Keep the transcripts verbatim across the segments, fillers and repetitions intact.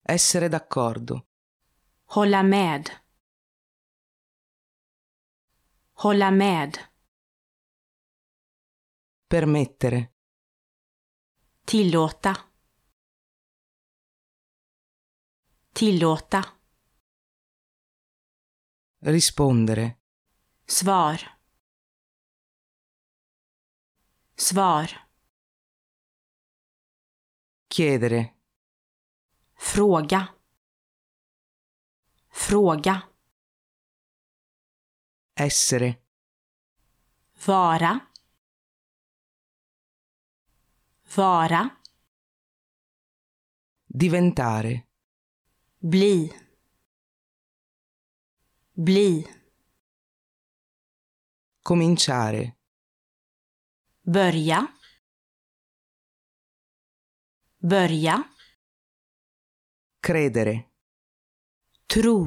Essere d'accordo. Hålla med. Hålla med. Permettere. Tillåta. Tillåta. Rispondere. Svar. Svar. Chiedere. Fråga. Fråga. Essere. Vara. Vara. Diventare. Bli. Bli. Cominciare. Börja. Börja. Credere. Tro.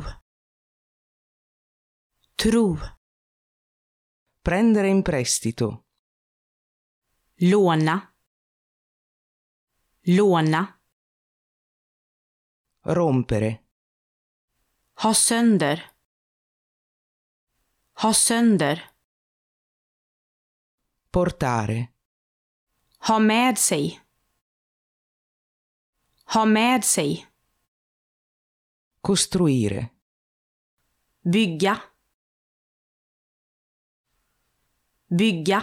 Tro. Prendere in prestito. Låna. Låna. Rompere. Ha sönder. Ha sönder. Portare. Ha med sig. Ha med sig. Costruire. Bygga. Bygga.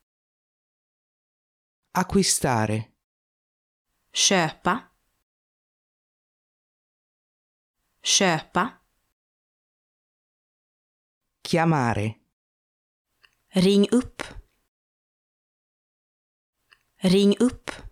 Acquistare. Köpa. Köpa. Chiamare. Ring upp. Ring upp.